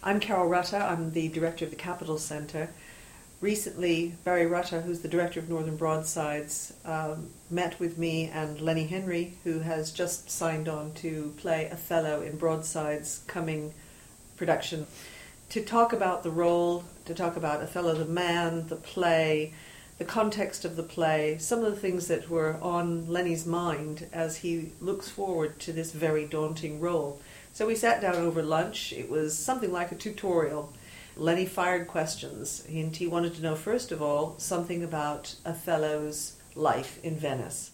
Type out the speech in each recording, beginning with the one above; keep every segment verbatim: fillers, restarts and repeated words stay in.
I'm Carol Rutter. I'm the director of the Capitol Centre. Recently, Barry Rutter, who's the director of Northern Broadsides, um, met with me and Lenny Henry, who has just signed on to play Othello in Broadsides' coming production, to talk about the role, to talk about Othello the man, the play, the context of the play, some of the things that were on Lenny's mind as he looks forward to this very daunting role. So we sat down over lunch. It was something like a tutorial. Lenny fired questions, and he wanted to know, first of all, something about Othello's life in Venice.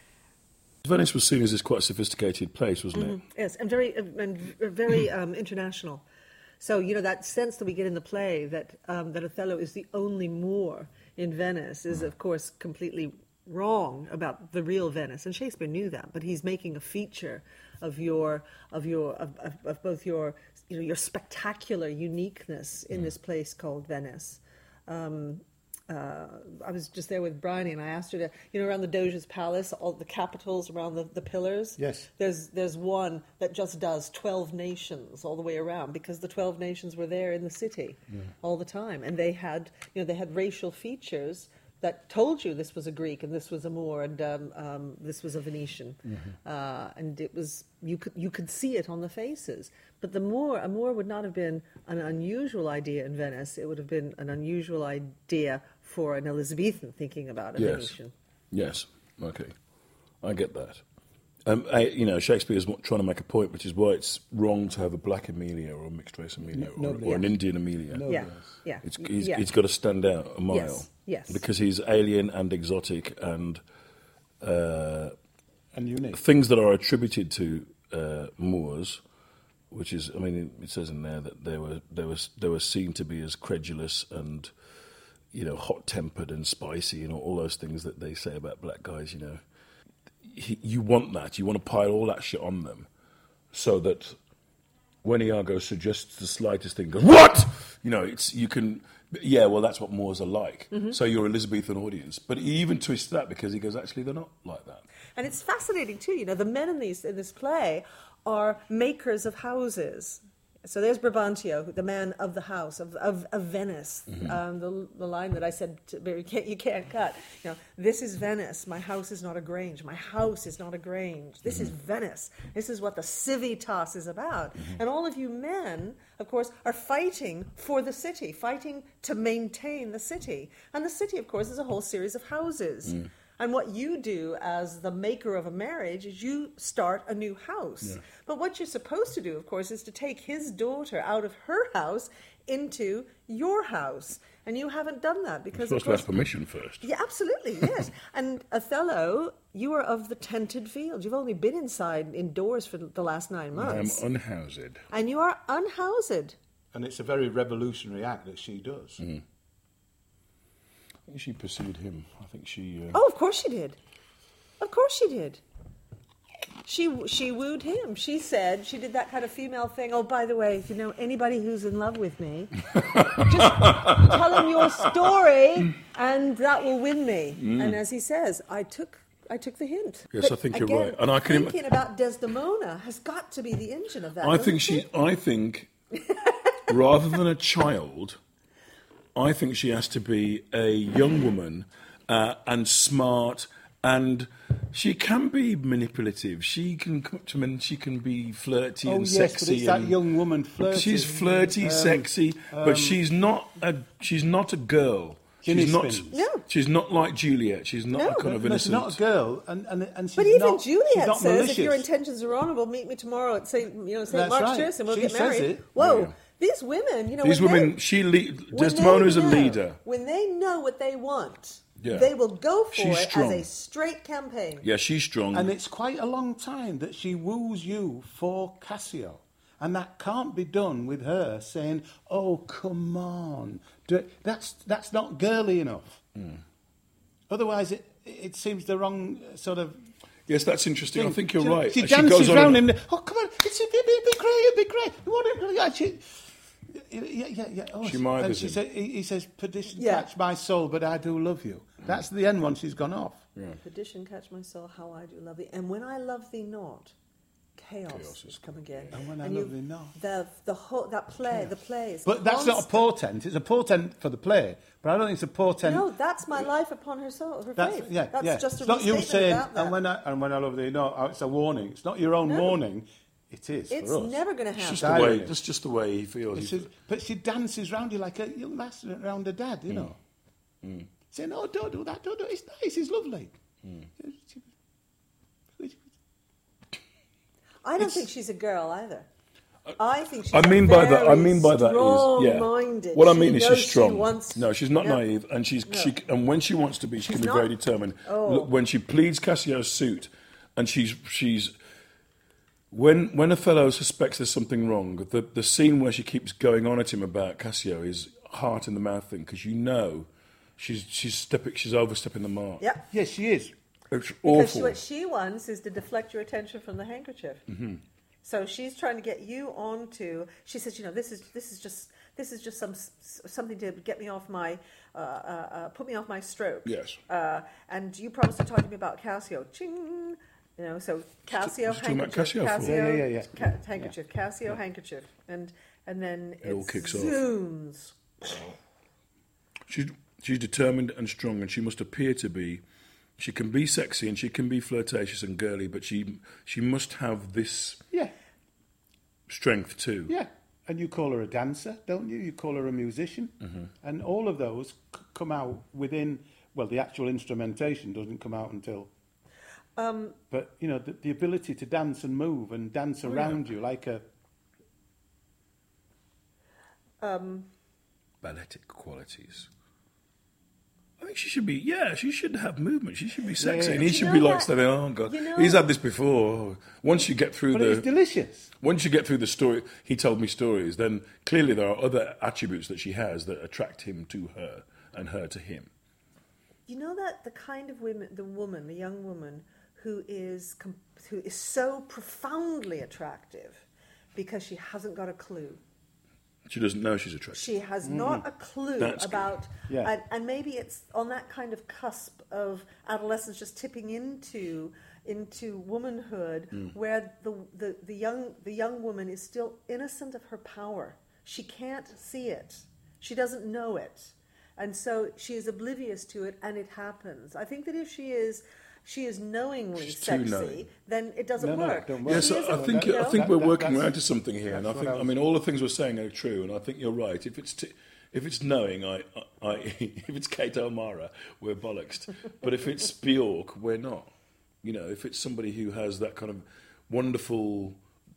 Venice was seen as this quite sophisticated place, wasn't it? Mm-hmm. Yes, and very, and very um, international. So, you know, that sense that we get in the play that um, that Othello is the only Moor in Venice is, of course, completely wrong about the real Venice, and Shakespeare knew that. But he's making a feature of your of your of, of, of both your you know your spectacular uniqueness in mm. this place called Venice. Um, uh, I was just there with Bryony, and I asked her to, you know, around the Doge's Palace, all the capitals around the, the pillars. Yes. There's there's one that just does twelve nations all the way around, because the twelve nations were there in the city yeah. all the time, and they had you know they had racial features that told you this was a Greek and this was a Moor and um, um, this was a Venetian, mm-hmm. uh, and it was you could you could see it on the faces. But the Moor, a Moor would not have been an unusual idea in Venice. It would have been an unusual idea for an Elizabethan thinking about a yes. Venetian. Yes. Okay, I get that. Um, I, you know, Shakespeare is trying to make a point, which is why it's wrong to have a black Amelia or a mixed race Amelia no, or, no, or yeah. an Indian Amelia. No, yeah, yeah. It's, he's, yeah. he's got to stand out a mile. Yes, yes. Because he's alien and exotic and uh, and unique. Things that are attributed to uh, Moors, which is, I mean, it says in there that they were they were they were seen to be as credulous and, you know, hot-tempered and spicy and all those things that they say about black guys. You know, he, you want that. You want to pile all that shit on them, so that when Iago suggests the slightest thing, goes, what? You know, it's you can. Yeah, well, that's what Moors are like. Mm-hmm. So your Elizabethan audience, but he even twists that because he goes, actually, they're not like that. And it's fascinating too. You know, the men in these in this play are makers of houses. So there's Brabantio, the man of the house, of of, of Venice. Mm-hmm. Um, the the line that I said, to, you can't you can't cut. You know, this is Venice. My house is not a grange. My house is not a grange. This mm-hmm. is Venice. This is what the civitas is about. Mm-hmm. And all of you men, of course, are fighting for the city, fighting to maintain the city. And the city, of course, is a whole series of houses. Mm. And what you do as the maker of a marriage is you start a new house. Yeah. But what you're supposed to do, of course, is to take his daughter out of her house into your house. And you haven't done that because, you're of supposed course... to ask permission first. Yeah, absolutely, yes. And Othello, you are of the tented field. You've only been inside, indoors for the last nine months. I'm unhoused. And you are unhoused. And it's a very revolutionary act that she does. Mm. I think she pursued him. I think she... Uh... Oh, of course she did. Of course she did. She she wooed him. She said, she did that kind of female thing. Oh, by the way, if you know anybody who's in love with me, just tell him your story and that will win me. Mm. And as he says, I took I took the hint. Yes, but I think again, you're right. And I can thinking im- about Desdemona has got to be the engine of that. I think she... It? I think, rather than a child... I think she has to be a young woman uh, and smart, and she can be manipulative. She can come up to men. She can be flirty oh, and yes, sexy. But it's that young woman flirty. She's flirty, um, sexy, um, but she's not a. She's not a girl. She's not. No. She's not like Juliet. She's not no, a kind of innocent. She's not a girl, and and, and she's but even not, Juliet not says, malicious. "If your intentions are honourable, meet me tomorrow at Saint you know Saint That's Mark's right. Church, and we'll she get married." Says it. Whoa. Yeah. These women, you know, these when women, they, she le- Desdemona is a know, leader. When they know what they want, yeah. they will go for She's it strong. as a straight campaign. Yeah, she's strong. And it's quite a long time that she woos you for Cassio. And that can't be done with her saying, oh, come on. Do it. That's, that's not girly enough. Mm. Otherwise, it, it seems the wrong sort of... Yes, that's interesting. thing. I think you're she, right. She she dances goes on around and... him. Oh, come on. It's, it'd, be, it'd be great. It'd be great. You want it? Yeah, she, yeah, yeah, yeah. Oh, she might and she said, he, he says, perdition yeah. catch my soul, but I do love you. Mm. That's the end one. She's gone off. Yeah. Perdition catch my soul, how I do love thee. And when I love thee not, chaos, Chaos is is come again. And when I you- love thee not. The, the whole, that play, the play is But that's not a constant. portent. It's a portent for the play, but I don't think it's a portent. No, that's my life upon her soul, her That's, faith. yeah, that's yeah. just a it's not you restatement saying, about that. and when I and when I love thee, no, it's a warning. It's not your own No. warning. It is It's for us. never going to It's happen. just the way. Irony. That's just the way he feels. It's He's- just- but she dances round you like a young lass around her dad, you know. Mm. Saying, "Oh, don't do that. Don't do it. It's nice. It's lovely." Mm. I don't It's- think she's a girl either. I think she's I mean by that. I very mean by that is yeah. strong-minded. What I She mean is knows she's strong. She wants, no, she's not No. naive, and she's she and when she wants to be, she She's can be not. very determined. Oh. Look, when she pleads Cassio's suit, and she's she's when when Othello suspects there's something wrong, the the scene where she keeps going on at him about Cassio is heart in the mouth thing, because you know she's she's stepping she's overstepping the mark. Yep. Yes, she is. It's Because awful. what she wants is to deflect your attention from the handkerchief. Mm-hmm. So she's trying to get you onto. She says, you know, this is this is just this is just some something to get me off my uh, uh, uh, put me off my stroke. Yes. Uh, and you promised to talk to me about Cassio. Ching. You know, so Cassio She's talking about handkerchief, Cassio for- Yeah, yeah, yeah, yeah. ca- handkerchief, Cassio handkerchief, and and then It all it kicks off. zooms. She's she's determined and strong, and she must appear to be. She can be sexy and she can be flirtatious and girly, but she she must have this Yeah, strength too. yeah. And you call her a dancer, don't you? You call her a musician, Mm-hmm. and all of those c- come out within. Well, the actual instrumentation doesn't come out until. Um, But you know, the, the ability to dance and move and dance Oh, around you like a. um, Balletic qualities. I think she should be. Yeah, she should have movement. She should be sexy, yeah. and he You should know be like what? standing. Oh God, You know- he's had this before. Once you get through But the, it's delicious. once you get through the story, he told me stories. Then clearly there are other attributes that she has that attract him to her and her to him. You know that the kind of women, the woman, the young woman who is com- who is so profoundly attractive because she hasn't got a clue. She doesn't know she's attractive. She has not a clue That's good. about, Yeah. and, and maybe it's on that kind of cusp of adolescence, just tipping into into womanhood, where the, the the young the young woman is still innocent of her power. She can't see it. She doesn't know it. And so she is oblivious to it, and it happens. I think that if she is, she is knowingly She's too sexy, knowing. then it doesn't No, no, work. don't work. Yes, She I, isn't, I think you I know? think That- we're that- working that's- around to something here, and I that's think what I I was- mean all the things we're saying are true, and I think you're right. If it's t- if it's knowing, I, I, I if it's Kate O'Mara, we're bollocksed. But if it's Bjork, we're not. You know, if it's somebody who has that kind of wonderful,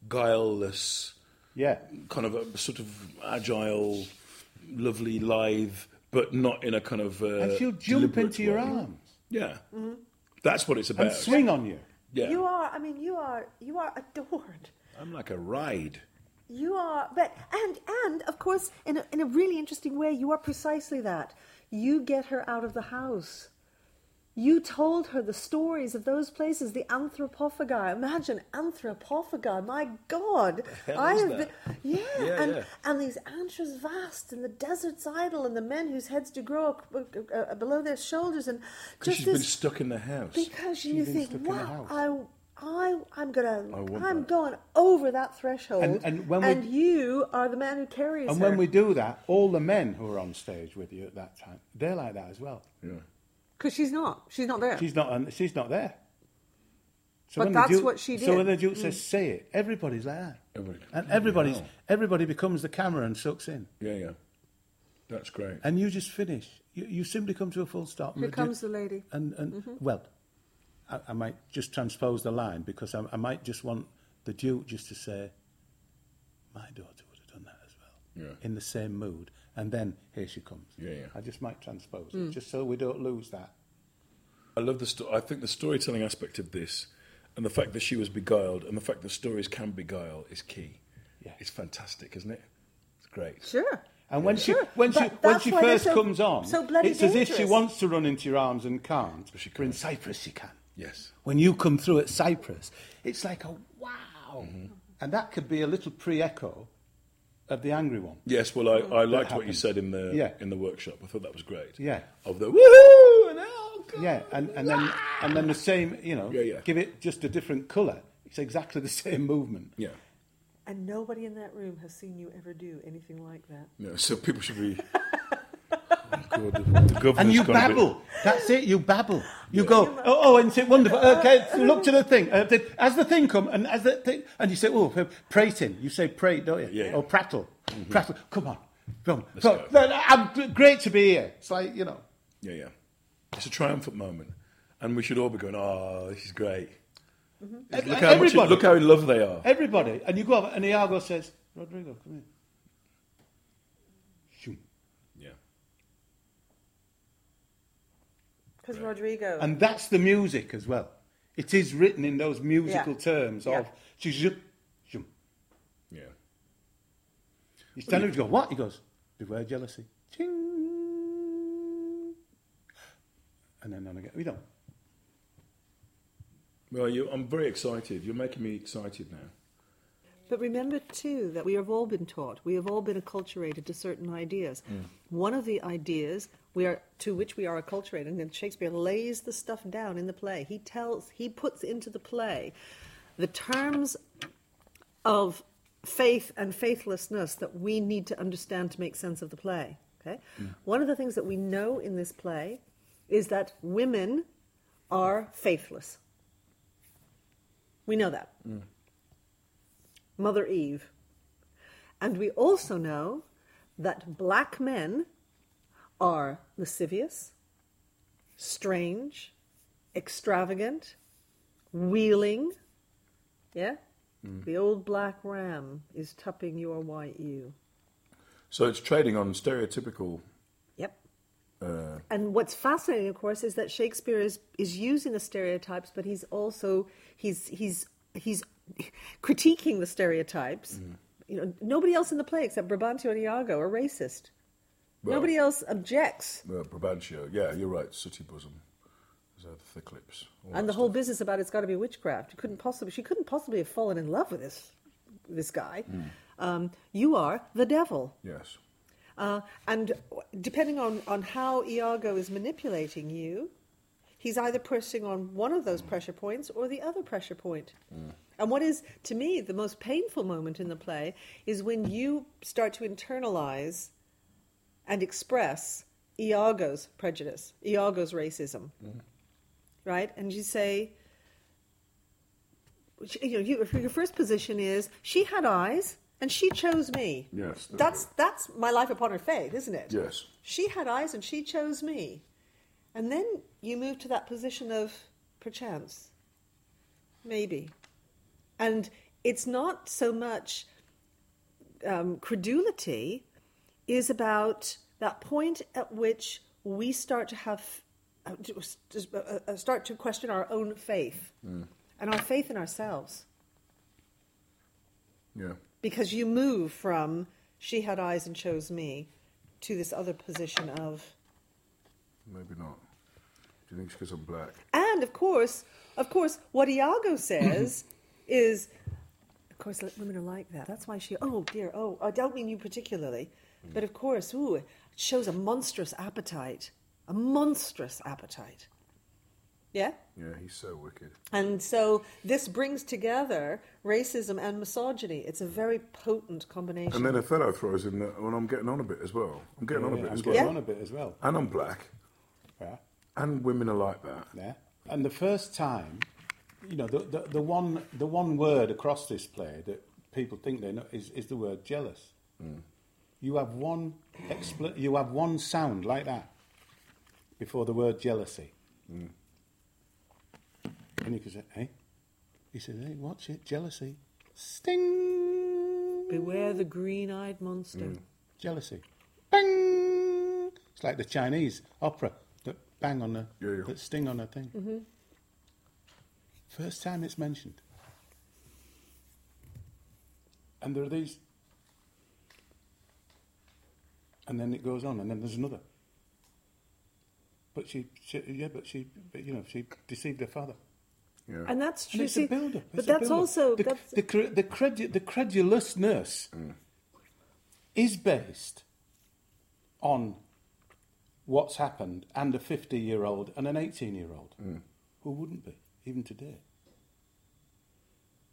guileless, Yeah. kind of a sort of agile, lovely, lithe, but not in a kind of uh, And she'll jump deliberate into your way. arms Yeah, that's what it's about. and swing on you. Yeah, You are. I mean, you are. You are adored. I'm like a ride. You are, but and and of course, in a, in a really interesting way, you are precisely that. You get her out of the house. You told her the stories of those places, the anthropophagi. Imagine anthropophagi. My God, The hell I is have that? been, yeah, Yeah, and yeah. and these antres vast, and the deserts idle, and the men whose heads do grow uh, uh, below their shoulders, and Because just she's this, been stuck in the house. because you She's been think, stuck in the wow, house. I. I, I'm gonna. I want I'm that. going over that threshold, And- and when we- you are the man who carries And her. when we do that, all the men who are on stage with you at that time, they're like that as well. Yeah. Because she's not. She's not there. She's not. on- She's not there. So But when the that's Duke- what she So did. when the Duke says, "Say it," everybody's like that, Everybody- and bloody everybody's hell. everybody becomes the camera and sucks in, Yeah, yeah. That's great. and you just finish. You, you simply come to a full stop. and Here the comes Duke- the lady. And and well, I, I might just transpose the line because I, I might just want the Duke just to say, "My daughter would have done that as well," Yeah. in the same mood, and then here she comes. Yeah, yeah. I just might transpose it just so we don't lose that. I love the sto- I think the storytelling aspect of this, and the fact that she was beguiled, and the fact that stories can beguile is key. Yeah. It's fantastic, isn't it? It's great. Sure. And when she Sure, when she but when that's she why they're first so- comes on, so bloody it's as if she dangerous. wants to run into your arms and can't. But she But in can't. Cyprus, she can. Yes. When you come through at Cyprus, it's like a wow, Mm-hmm. and that could be a little pre-echo of the angry one. Yes. Well, I, I liked what you happened. said in the Yeah. in the workshop. I thought that was great. Yeah. Of the woohoo and oh God. Yeah, and, and then and then the same, you know, Yeah, yeah. give it just a different colour. It's exactly the same movement. Yeah. And nobody in that room has seen you ever do anything like that. Yeah. So people should be. Oh, God, the, the And you governor's gonna babble. be- That's it. You babble. You go, oh, oh, and say, wonderful. Okay, so look to the thing. Uh, the, as the thing come, and as the thing, and you say, oh, prating. You say prate, don't you? Yeah. Or prattle. Mm-hmm. Prattle. Come on. Come on. Let's Come go. on. I'm great to be here. It's like, you know. Yeah, yeah. It's a triumphant moment, and we should all be going, "Oh, this is great." Mm-hmm. Look how much, look how in love they are. Everybody. And you go over, and Iago says, Rodrigo, come here. Shoom. Yeah. Because Rodrigo. And that's the music as well. It is written in those musical Yeah. terms Yeah. of shoom, shoom. Yeah. He's telling him to go, what? He goes, beware jealousy. Ching. And then on again. We don't. Well, you, I'm very excited. You're making me excited now. But remember, too, that we have all been taught, we have all been acculturated to certain ideas. Mm. One of the ideas we are to which we are acculturated, and Shakespeare lays the stuff down in the play. He tells, he puts into the play the terms of faith and faithlessness that we need to understand to make sense of the play. Okay? Mm. One of the things that we know in this play is that women are faithless. We know that. Mm. Mother Eve. And we also know that black men are lascivious, strange, extravagant, wheeling. Yeah? Mm. The old black ram is tupping your white ewe. So it's trading on stereotypical. Yep. Uh, And what's fascinating, of course, is that Shakespeare is, is using the stereotypes, but he's also he's he's he's critiquing the stereotypes. Mm. You know, nobody else in the play except Brabantio and Iago are racist. well, Nobody else objects. Uh, Brabantio, yeah, you're right. Sooty bosom, Those are the thick lips. all And that the whole stuff. business about it's got to be witchcraft. You couldn't possibly, she couldn't possibly have fallen in love with this this guy. Mm. Um, you are the devil. Yes. Uh, and depending on, on how Iago is manipulating you, he's either pressing on one of those pressure points or the other pressure point. Mm. And what is, to me, the most painful moment in the play is when you start to internalize and express Iago's prejudice, Iago's racism, Mm. right? And you say, you know, you, your first position is, she had eyes and she chose me. Yes. That's that's my life upon her faith, isn't it? Yes. She had eyes and she chose me. And then you move to that position of perchance. Maybe. And it's not so much um, credulity, is about that point at which we start to have, uh, uh, uh, start to question our own faith Mm. and our faith in ourselves. Yeah. Because you move from she had eyes and chose me to this other position of... Maybe not. Do you think it's because I'm black? And, of course, of course, what Iago says is, of course, women are like that. That's why she, oh, dear, oh, I don't mean you particularly. Mm. But, of course, ooh, it shows a monstrous appetite. A monstrous appetite. Yeah? Yeah, he's so wicked. And so this brings together racism and misogyny. It's a very potent combination. And then Othello throws in that, well, I'm getting on a bit as well. I'm getting Yeah, on a bit I'm as getting well. on a bit as well. And I'm black. Yeah. And women are like that. Yeah. And the first time, you know, the, the, the one the one word across this play that people think they know is, is the word jealous. Mm. You have one expl- you have one sound like that before the word jealousy. Mm. And you can say, hey? He says, hey, watch it, jealousy. Sting! Beware the green-eyed monster. Mm. Jealousy. Bang! It's like the Chinese opera that bang on the, Yeah, yeah. that sting on the thing. Mm-hmm. First time it's mentioned. And there are these. And then it goes on, and then there's another. But she, she yeah, but she, but, you know, she deceived her father. Yeah. And that's And true. it's See, a build-up. but It's a that's build-up. also... the that's, the cre- the, credu- the credulousness Mm. is based on what's happened, and a fifty-year-old and an eighteen-year-old Mm. who wouldn't be even today.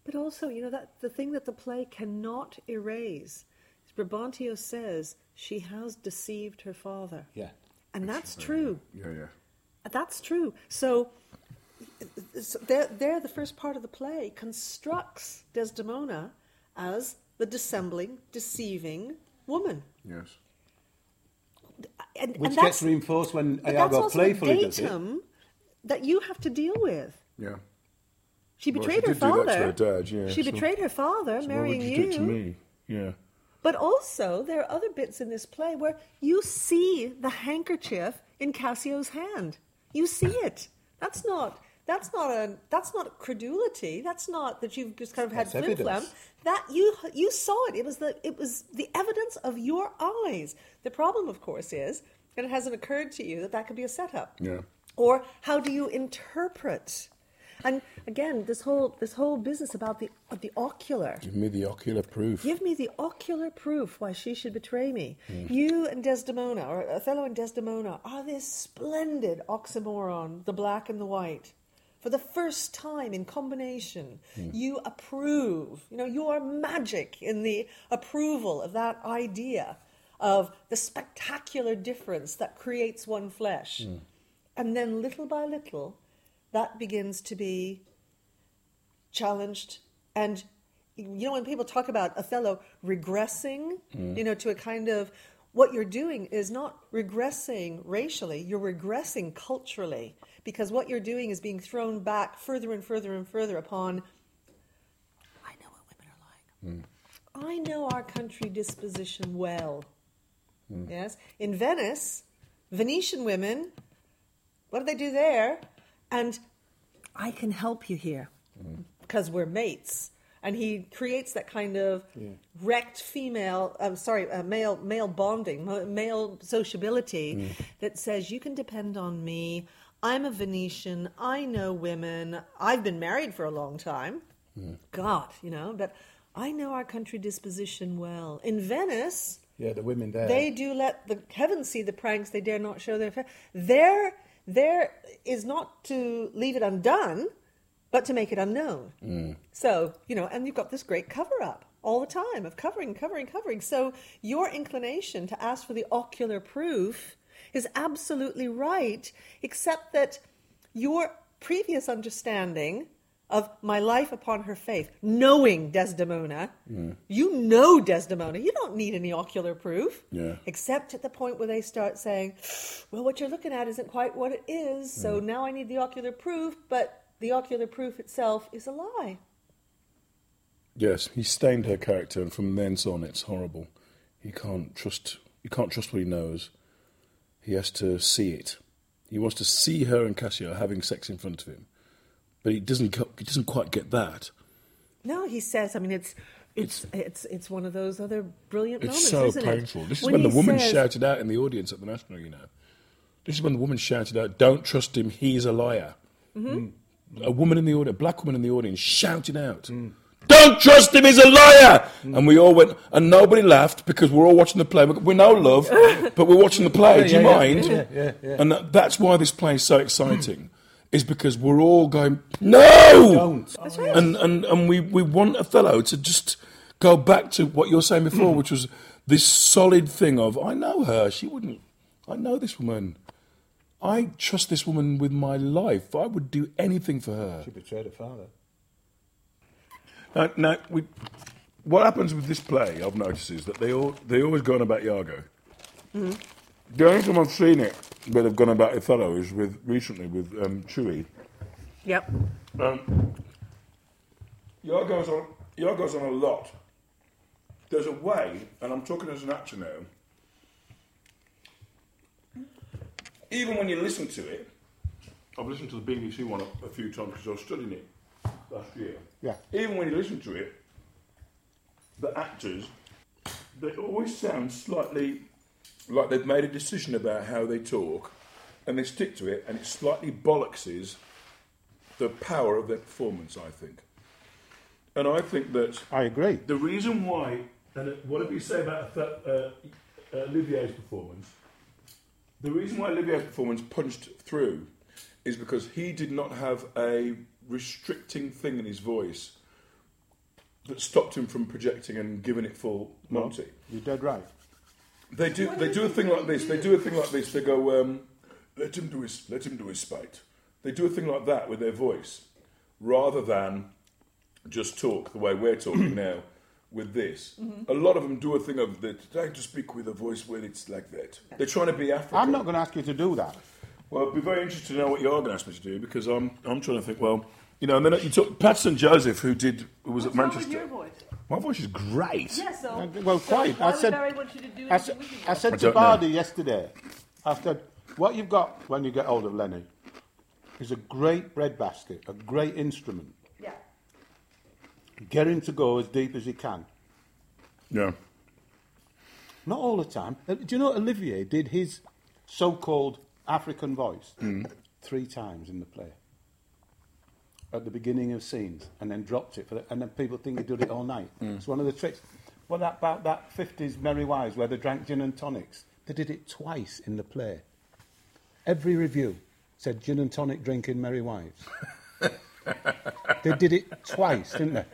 But also, you know, that the thing that the play cannot erase, Brabantio says she has deceived her father. Yeah. And that's true. Yeah, yeah. That's true. So, so there, there, the first part of the play constructs Desdemona as the dissembling, deceiving woman. Yes. And, Which and gets that's, reinforced when but that's Iago also playfully a does it. datum that you have to deal with. Yeah. She Well, betrayed she her did do that father. to her dad, yeah, she so- betrayed her father, So marrying why would you you. do it to me? Yeah. But also, there are other bits in this play where you see the handkerchief in Cassio's hand. You see it. That's not. That's not a. That's not credulity. That's not that you've just kind of had That's flim flam. evidence. That you you saw it. It was the. It was the evidence of your eyes. The problem, of course, is that it hasn't occurred to you that that could be a setup. Yeah. Or how do you interpret? And again, this whole this whole business about the the ocular. Give me the ocular proof. Give me the ocular proof why she should betray me. You and Desdemona, or Othello and Desdemona, are this splendid oxymoron, the black and the white. For the first time in combination, you approve. You know, you are magic in the approval of that idea of the spectacular difference that creates one flesh. And then little by little, that begins to be challenged. And, you know, when people talk about Othello regressing, mm. you know, to a kind of, what you're doing is not regressing racially, you're regressing culturally. Because what you're doing is being thrown back further and further and further upon, I know what women are like. Mm. I know our country disposition well. Mm. Yes? In Venice, Venetian women, what do they do there? And I can help you here mm. because we're mates. And he creates that kind of yeah. wrecked female, I'm sorry, uh, male male bonding, male sociability mm. that says you can depend on me. I'm a Venetian. I know women. I've been married for a long time. Mm. God, you know, but I know our country disposition well. In Venice, yeah, the women there, they do let the heavens see the pranks. They dare not show their face. There, there is not to leave it undone, but to make it unknown. Mm. So, you know, and you've got this great cover-up all the time of covering, covering, covering. So your inclination to ask for the ocular proof is absolutely right, except that your previous understanding of my life upon her faith, knowing Desdemona, mm. you know Desdemona, you don't need any ocular proof, yeah. except at the point where they start saying, well, what you're looking at isn't quite what it is, so mm. now I need the ocular proof, but the ocular proof itself is a lie. Yes, he stained her character, and from thence on, it's horrible. He can't trust. You can't trust what he knows. He has to see it. He wants to see her and Cassio having sex in front of him, but he doesn't. He doesn't quite get that. No, he says. I mean, it's it's it's it's, it's one of those other brilliant it's moments. So isn't painful. It? This is when when the woman says, shouted out in the audience at the National. You know, this is when the woman shouted out, "Don't trust him. He's a liar." Mm-hmm. Mm. A woman in the audience, a black woman in the audience, shouting out, mm. "Don't trust him, he's a liar!" Mm. And we all went, and nobody laughed because we're all watching the play. We know love, but we're watching the play. Yeah, Do you yeah, mind? Yeah, yeah, yeah. And that, that's why this play is so exciting, is because we're all going, no! Don't. That's right. And, and, and we, we want Othello to just go back to what you were saying before, which was this solid thing of, I know her, she wouldn't, I know this woman. I trust this woman with my life. I would do anything for her. She betrayed her father. Now, now we, what happens with this play, I've noticed, is that they all they always go on about Iago. Mm-hmm. The only time I've seen it where they've gone about Othello is with recently with um, Chewie. Yep. Um, Iago's on Iago's on a lot. There's a way, and I'm talking as an actor now. Even when you listen to it, I've listened to the B B C one a, a few times because I was studying it last year. Yeah. Even when you listen to it, the actors, they always sound slightly like they've made a decision about how they talk, and they stick to it, and it slightly bollockses the power of their performance, I think. And I think that... I agree. The reason why, and whatever you say about uh, uh, Olivier's performance, the reason why Olivier's performance punched through is because he did not have a restricting thing in his voice that stopped him from projecting and giving it full Monty. You're dead right. They do. They do a thing like this. They do a thing like this. They go, um, "Let him do his. Let him do his spite." They do a thing like that with their voice, rather than just talk the way we're talking now. With this, mm-hmm. a lot of them do a thing of they're trying to speak with a voice when it's like that. They're trying to be African. I'm not going to ask you to do that. Well, I'd be very interested to know what you are going to ask me to do, because I'm I'm trying to think. Well, you know, and then you took Patson Joseph, who did who was What's at Manchester. Wrong with your voice? My voice is great. Yeah, so, Uh, well, so quite. Why I would said. Barry want you to do I, it said- with you? I said I to don't know. Bardi yesterday. I said, "What you've got when you get hold of Lenny is a great breadbasket, a great instrument. Yeah. Get him to go as deep as he can. Yeah. Not all the time. Uh, Do you know Olivier did his so-called African voice three times in the play at the beginning of scenes, and then dropped it for the, and then people think he did it all night. It's one of the tricks. Well, that about that fifties Merry Wives where they drank gin and tonics. They did it twice in the play. Every review said gin and tonic drinking Merry Wives. They did it twice, didn't they?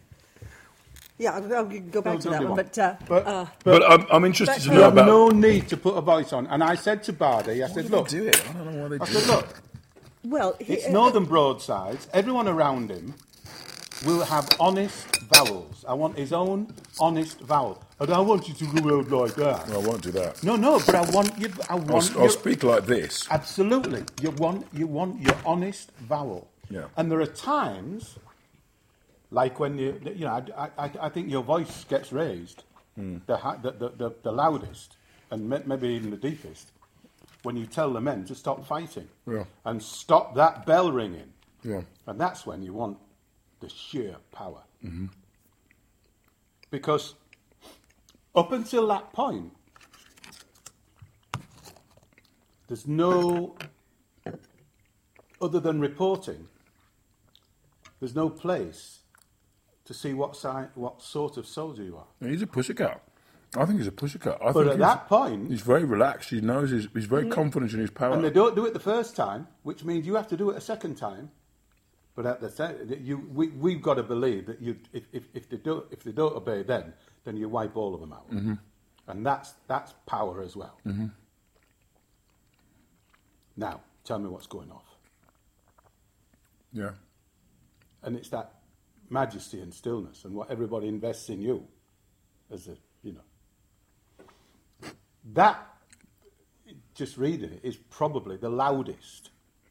Yeah, I'll, I'll go back No, to don't that do one. one. But, uh, But- uh, But I'm, I'm interested But- to You know have about. no need to put a voice on. And I said to Bardi, I said, look, do it. I don't know why they I do said, it. look, well, he, it's uh, Northern Broadsides. Everyone around him will have honest vowels. I want his own honest vowel. And I want you to go out like that. No, I won't do that. No, no, but I want you. I want I'll, your, I'll speak like this. Absolutely, you want you want your honest vowel. Yeah. And there are times, like when you, you know, I, I, I think your voice gets raised, Hmm. the, hi- the, the, the the loudest, and ma- maybe even the deepest, when you tell the men to stop fighting Yeah. and stop that bell ringing. Yeah. And that's when you want the sheer power. Mm-hmm. Because up until that point, there's no, other than reporting, there's no place to see what, si- what sort of soldier you are. He's a pussycat. I think he's a pussycat. I But think at he's, that point- he's very relaxed. He knows he's, he's very confident in his power. And they don't do it the first time, which means you have to do it a second time. But at the se- you, we, we've got to believe that you, if, if, if they don't, if they don't obey, then then you wipe all of them out, Mm-hmm. and that's that's power as well. Mm-hmm. Now, tell me what's going off, Yeah. and it's that majesty and stillness, and what everybody invests in you, as a you know. That, just reading it, is probably the loudest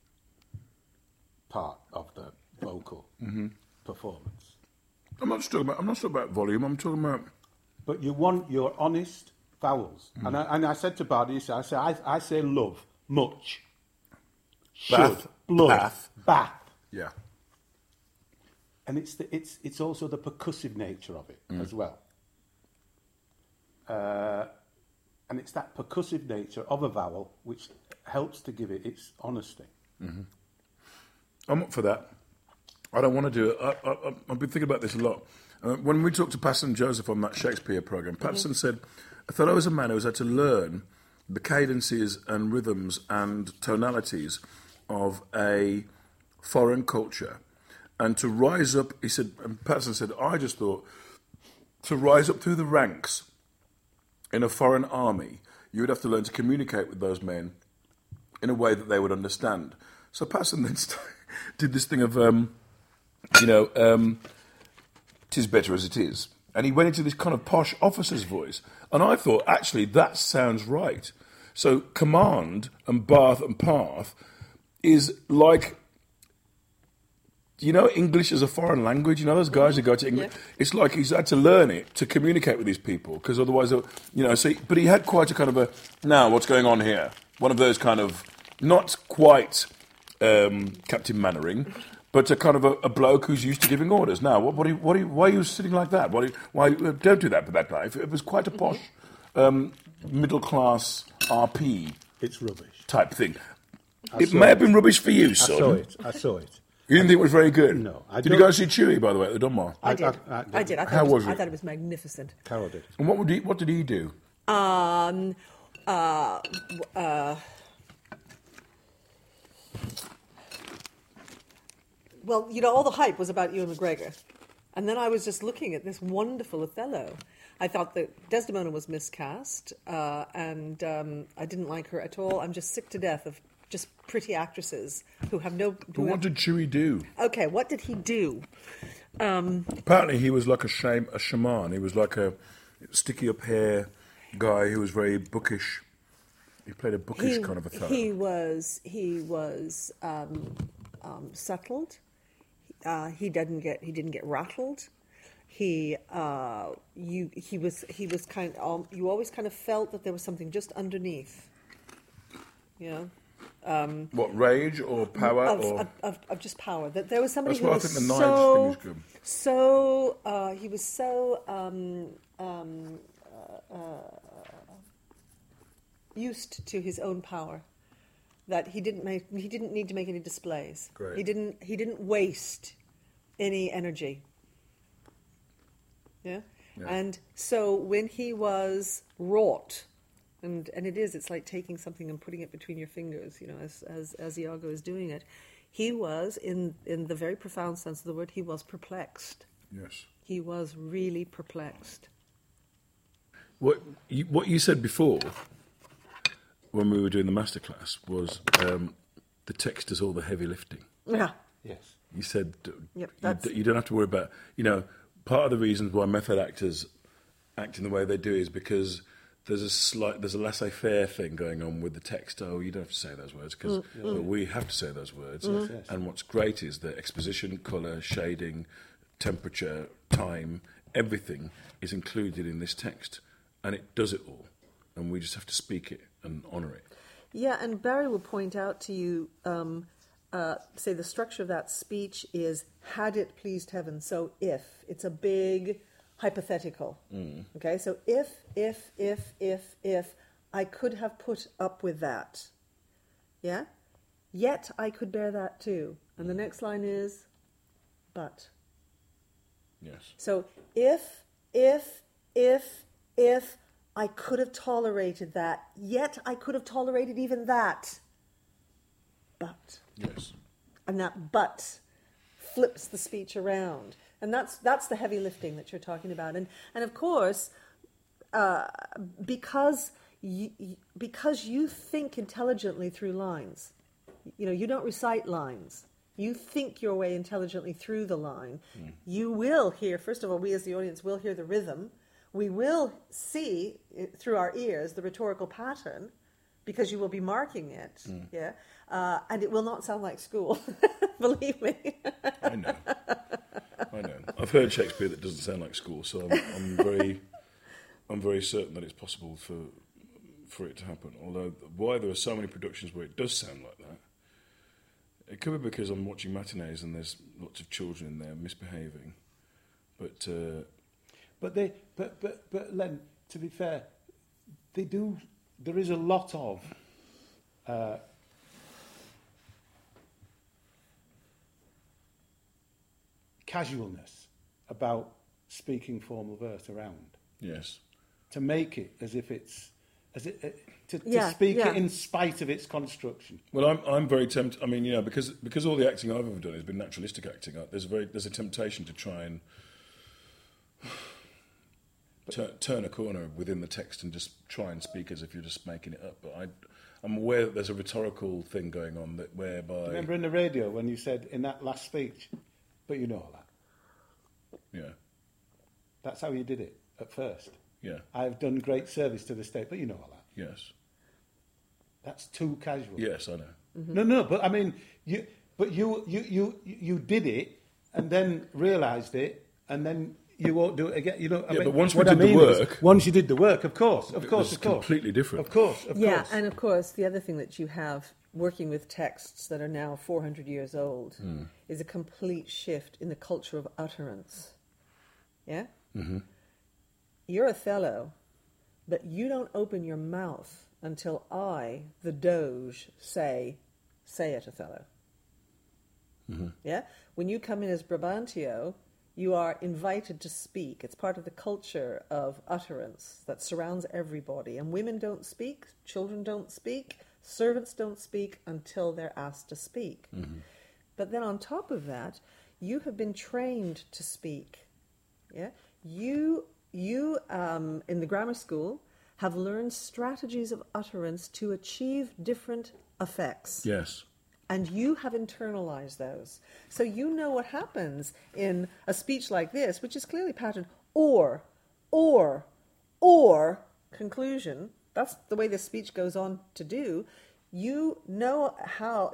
part of the vocal performance. I'm not just talking about. I'm not just talking about volume. I'm talking about. But you want your honest vowels. And, I, and I said to Bardi, I said, I, I say love, much, should, Bath, blood, bath. bath. Yeah. And it's, the, it's, it's also the percussive nature of it as well. Uh, and it's that percussive nature of a vowel which helps to give it its honesty. I'm up for that. I don't want to do it. I, I, I- I've been thinking about this a lot. Uh, when we talked to Patson Joseph on that Shakespeare programme, Patson said, Othello is a man who's had to learn the cadences and rhythms and tonalities of a foreign culture. And to rise up, he said, and Patson said, I just thought, to rise up through the ranks in a foreign army, you would have to learn to communicate with those men in a way that they would understand. So Patson then st- did this thing of, um, you know, um, "'Tis better as it is," and he went into this kind of posh officer's voice, and I thought, actually, that sounds right. So command and bath and path is like, you know, English as a foreign language. You know, those guys who go to English. Yeah. It's like he's had to learn it to communicate with these people, because otherwise, they'll- you know. So, he- but he had quite a kind of a, now what's going on here? One of those kind of, not quite um, Captain Mannering, but a kind of a, a bloke who's used to giving orders. Now, what, what, are you, what are you, why are you sitting like that? What are you, why uh, don't do that for that guy? It was quite a posh, um, middle class R P It's rubbish. type thing. I It saw may have it. been rubbish for you, I son. saw it. I saw it. You didn't think it was very good? No, I Did you don't- go see Chewy, by the way, at the Dunmore? I did. I- I, I- did. I thought, How it was, was I it? thought it was magnificent. Carol did. And what, would he, what did he do? Um, uh, uh, well, you know, all the hype was about Ewan McGregor. And then I was just looking at this wonderful Othello. I thought that Desdemona was miscast, uh, and um, I didn't like her at all. I'm just sick to death of just pretty actresses who have no... But who what have, did Chewie do? Okay, what did he do? Um, Apparently he was like a, shame, a shaman. He was like a sticky up hair guy who was very bookish. He played a bookish he, kind of Othello. He was, he was um, um, settled. Uh, he didn't get he didn't get rattled. He uh, you he was he was kind of, you always kind of felt that there was something just underneath. You know. Um, what, rage or power of, or of, of, of just power? That there was somebody That's who why I was think the knives so thing is good. so uh, he was so um, um, uh, uh, used to his own power that he didn't make he didn't need to make any displays. Great. He didn't he didn't waste any energy. Yeah? Yeah. And so when he was wrought, and and it is, it's like taking something and putting it between your fingers, you know, as as, as Iago is doing it. He was, in, in the very profound sense of the word, he was perplexed. Yes. He was really perplexed. What you, what you said before when we were doing the masterclass was um, the text does all the heavy lifting. Yeah. Yes. You said uh, Yep, you, that's- d- you don't have to worry about, you know, part of the reasons why method actors act in the way they do is because there's a slight, there's a laissez-faire thing going on with the text. Oh, you don't have to say those words because Mm, well, we have to say those words. Yes, yes. And what's great is the exposition, colour, shading, temperature, time, everything is included in this text. And it does it all. And we just have to speak it and honour it. Yeah, and Barry will point out to you, um, uh, say the structure of that speech is, had it pleased heaven, so if. It's a big hypothetical. Mm. Okay, so if, if, if, if, if, I could have put up with that. Yeah? Yet I could bear that too. And the next line is, but. Yes. So if, if, if, if I could have tolerated that, yet I could have tolerated even that. But. Yes. And that but flips the speech around. And that's that's the heavy lifting that you're talking about. And and of course, uh, because you, because you think intelligently through lines, you know, you don't recite lines. You think your way intelligently through the line. Mm. You will hear, first of all, we as the audience will hear the rhythm. We will see through our ears the rhetorical pattern, because you will be marking it, mm. yeah, uh, and it will not sound like school. Believe me. I know. I know. I've heard Shakespeare that doesn't sound like school, so I'm, I'm very, I'm very certain that it's possible for, for it to happen. Although, why there are so many productions where it does sound like that, it could be because I'm watching matinees and there's lots of children in there misbehaving, but. Uh, But they, but but but Len, to be fair, they do. There is a lot of uh, casualness about speaking formal verse around. Yes. To make it as if it's as it uh, to, to Yeah, speak yeah. it in spite of its construction. Well, I'm I'm very tempted. I mean, you know, because because all the acting I've ever done has been naturalistic acting. There's a very there's a temptation to try and. Turn, turn a corner within the text and just try and speak as if you're just making it up. But I, I'm aware that there's a rhetorical thing going on that whereby... Remember in the radio when you said in that last speech, but you know all that. Yeah. That's how you did it at first. Yeah. I've done great service to the state, but you know all that. Yes. That's too casual. Yes, I know. Mm-hmm. No, no, but I mean, you, but you, you, you, you did it and then realised it and then... You won't do it again. You know. I Yeah, mean, but once we what did I mean the is, work- once you did the work, of course, of It course, was of course, completely different. Of course, of Yeah, course. and of course, the other thing that you have working with texts that are now four hundred years old Mm. is a complete shift in the culture of utterance. Yeah? Mm-hmm. You're Othello, but you don't open your mouth until I, the Doge, say, say it, Othello. Mm-hmm. Yeah? When you come in as Brabantio, you are invited to speak. It's part of the culture of utterance that surrounds everybody. And women don't speak, children don't speak, servants don't speak until they're asked to speak. Mm-hmm. But then on top of that, you have been trained to speak. Yeah, you you um, in the grammar school have learned strategies of utterance to achieve different effects. Yes. And you have internalized those. So you know what happens in a speech like this, which is clearly patterned, or, or, or, conclusion. That's the way this speech goes on to do. You know how,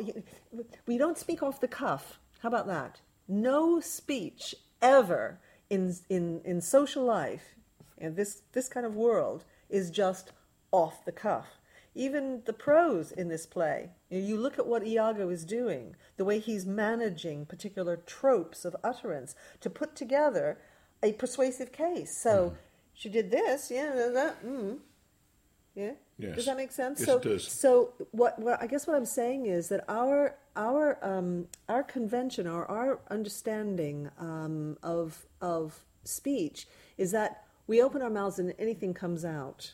we don't speak off the cuff. How about that? No speech ever in in, in social life, in this, this kind of world, is just off the cuff. Even the prose in this play, you look at what Iago is doing, the way he's managing particular tropes of utterance to put together a persuasive case. So mm. she did this, yeah, that, mm. yeah. Yes. Does that make sense? Yes, so, it does. So what, what I guess what I'm saying is that our our um, our convention or our understanding um, of of speech is that we open our mouths and anything comes out.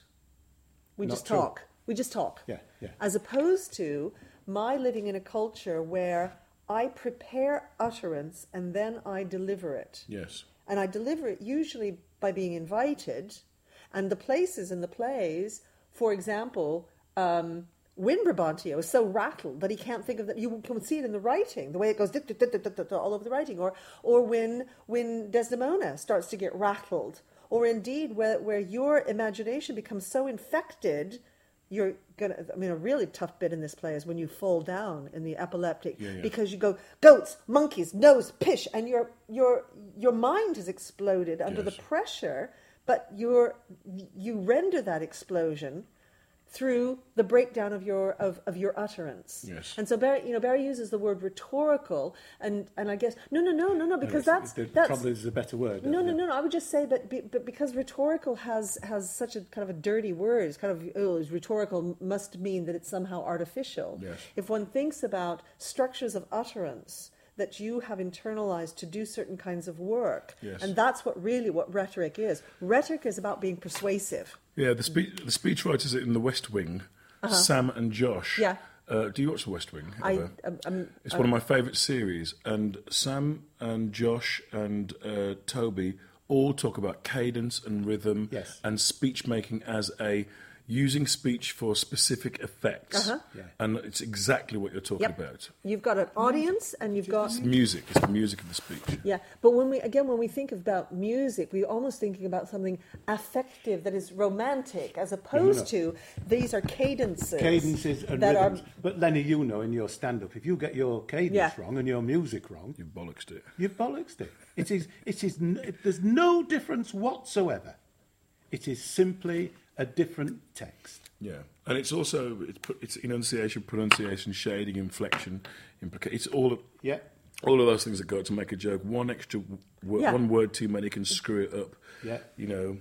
We Not just true. talk. We just talk. Yeah, yeah. As opposed to my living in a culture where I prepare utterance and then I deliver it. Yes. And I deliver it usually by being invited. And the places in the plays, for example, um, Win Brabantio is so rattled that he can't think of that. You can see it in the writing, the way it goes all over the writing. Or or when when Desdemona starts to get rattled. Or indeed where, where your imagination becomes so infected, you're gonna. I mean, a really tough bit in this play is when you fall down in the epileptic yeah, yeah. because you go goats, monkeys, nose, pish, and your your your mind has exploded under Yes. the pressure, but you're you render that explosion through the breakdown of your of, of your utterance. Yes. And so Barry, you know, Barry uses the word rhetorical, and, and I guess no, no, no, no, no, because that's the, that's probably is a better word. no, isn't no, it? no, no. I would just say, but be, but because rhetorical has has such a kind of a dirty word, it's kind of oh, it's rhetorical must mean that it's somehow artificial. Yes. If one thinks about structures of utterance that you have internalized to do certain kinds of work, Yes. and that's what really what rhetoric is. Rhetoric is about being persuasive. Yeah, the, spe- the speechwriters in The West Wing, Sam and Josh. Yeah. Uh, do you watch The West Wing? I, ever? um, um, It's one of my favourite series, and Sam and Josh and uh, Toby all talk about cadence and rhythm Yes. and speech making as a using speech for specific effects, Uh-huh. Yeah. and it's exactly what you're talking Yep. about. You've got an audience, and you've got It's music. It's the music of the speech. yeah. But when we again when we think about music, we're almost thinking about something affective that is romantic, as opposed No, no. to these are cadences. Cadences and that rhythms. are But Lenny, you know, in your stand-up, if you get your cadence Yeah. wrong and your music wrong, You've bollocksed it. you've bollocksed it. It is. It is. n- It, there's no difference whatsoever. It is simply a different text. Yeah, and it's also it's, pu- it's enunciation, pronunciation, shading, inflection, implica- It's all of, Yeah. all of those things that go to make a joke. One extra w- Yeah. one word too many can screw it up. Yeah. You know,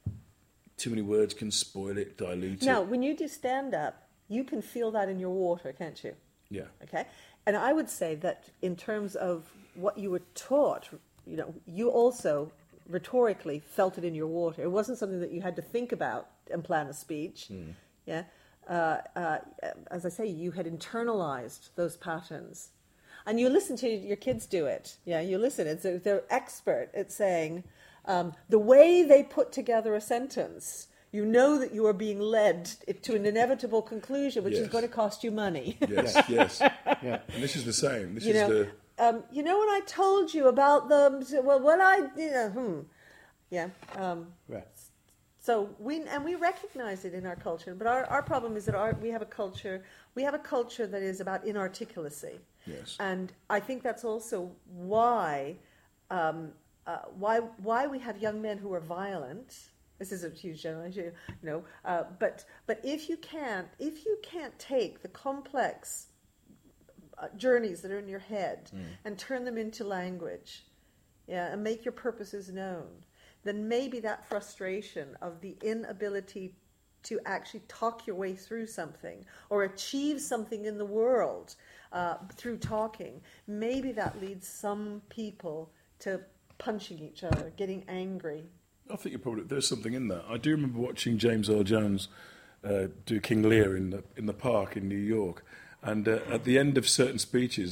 too many words can spoil it, dilute now it. when you do stand up, you can feel that in your water, can't you? Yeah, Okay, and I would say that in terms of what you were taught, you know, you also rhetorically felt it in your water. It wasn't something that you had to think about and plan a speech. Yeah, uh, uh, as I say, you had internalized those patterns, and you listen to your kids do it. Yeah, you listen. It's a, they're expert at saying um, the way they put together a sentence. You know that you are being led to an inevitable conclusion, which is Yes. going to cost you money. yes, yes. Yeah. And this is the same. This you is know, the um, you know when I told you about the well, when I, you know, hmm, yeah. Um, Right. so we and we recognize it in our culture, but our, our problem is that our, we have a culture we have a culture that is about inarticulacy. Yes. And I think that's also why um, uh, why why we have young men who are violent. This is a huge generalization, you know. Uh, but but if you can't if you can't take the complex uh, journeys that are in your head Mm. and turn them into language, yeah, and make your purposes known, then maybe that frustration of the inability to actually talk your way through something or achieve something in the world uh, through talking, maybe that leads some people to punching each other, getting angry. I think you probably there's something in that. I do remember watching James Earl Jones uh, do King Lear in the in the park in New York, and uh, at the end of certain speeches,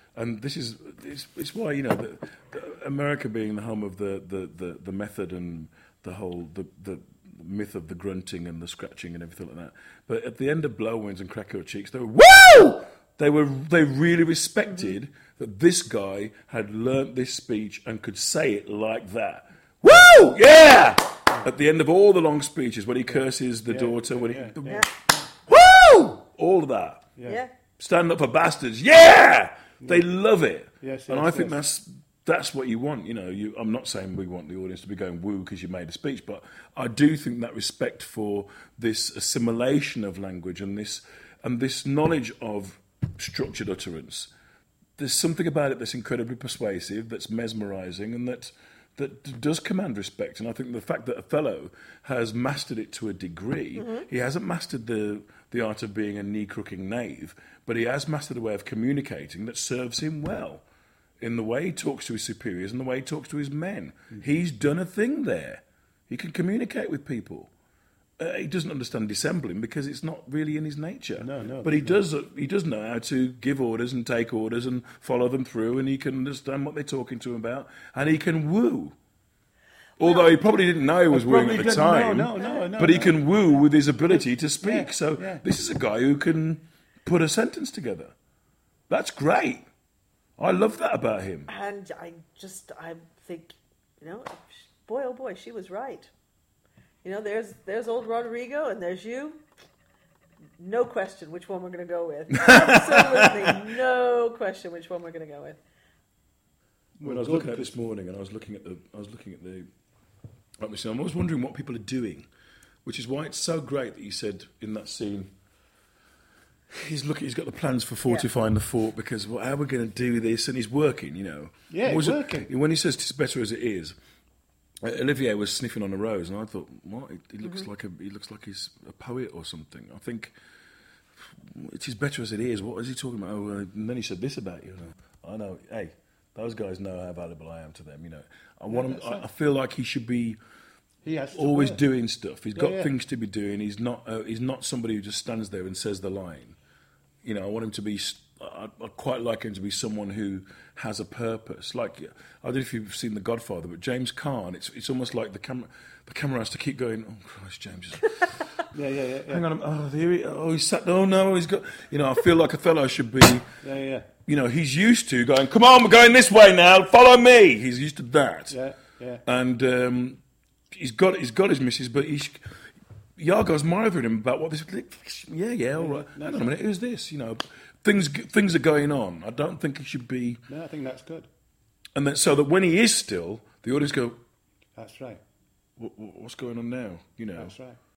And this is it's, it's why you know the, the America being the home of the, the, the, the method and the whole the, the myth of the grunting and the scratching and everything like that. But at the end of Blow Winds and Crack Your Cheeks, they were woo. They were they really respected mm-hmm. that this guy had learnt this speech and could say it like that. Woo! Yeah. At the end of all the long speeches, when he curses the yeah, daughter, when yeah, he the, yeah. woo! All of that. Yeah. yeah. Stand up for bastards. Yeah. They love it, yes, yes, and I think yes. that's that's what you want. You know, you, I'm not saying we want the audience to be going woo because you made a speech, but I do think that respect for this assimilation of language and this and this knowledge of structured utterance. There's something about it that's incredibly persuasive, that's mesmerising, and that that does command respect. And I think the fact that Othello has mastered it to a degree, mm-hmm. he hasn't mastered the the art of being a knee-crooking knave, but he has mastered a way of communicating that serves him well in the way he talks to his superiors and the way he talks to his men. Mm-hmm. He's done a thing there. He can communicate with people. Uh, he doesn't understand dissembling because it's not really in his nature. No, no. But he does. Uh, he does know how to give orders and take orders and follow them through, and he can understand what they're talking to him about, and he can woo. Although he probably didn't know he was wooing at the time, no, no, no, but he no. can woo with his ability to speak. Yeah, so yeah. this is a guy who can put a sentence together. That's great. I love that about him. And I just, I think, you know, boy, oh boy, she was right. You know, there's there's old Rodrigo and there's you. No question which one we're going to go with. Absolutely no question which one we're going to go with. When I was looking at it this morning, and I was looking at the, I was looking at the, obviously, I was wondering what people are doing, which is why it's so great that you said in that scene, he's looking, he's got the plans for fortifying yeah. the fort because well, how are we going to do this? And he's working, you know. Yeah, he's working. It, when he says it's better as it is, Olivier was sniffing on a rose, and I thought, what? He looks mm-hmm. like a, he looks like he's a poet or something. I think it is better as it is. What is he talking about? Oh, uh, and then he said this about you. And I know. Hey. Those guys know how valuable I am to them, you know. I want yeah, him. I, I feel like he should be he has always work. doing stuff. He's yeah, got yeah. things to be doing. He's not. Uh, he's not somebody who just stands there and says the line. You know, I want him to be. I, I quite like him to be someone who has a purpose. Like I don't know if you've seen The Godfather, but James Caan. It's it's almost like the camera. The camera has to keep going. Oh Christ, James. yeah, yeah, yeah, yeah. Hang on. Oh, there he. Oh, he's sat. Oh no, he's got. You know, I feel like Othello should be. yeah, yeah. You know, he's used to going, come on, we're going this way now, follow me. He's used to that. Yeah, yeah. And um, he's got he's got his missus, but he's, Iago's mithering him about what this... Yeah, yeah, all right. No, Hang no. on a minute, who's this? You know, things things are going on. I don't think he should be... No, I think that's good. And then, so that when he is still, the audience go... That's right. What's going on now? You know. That's right.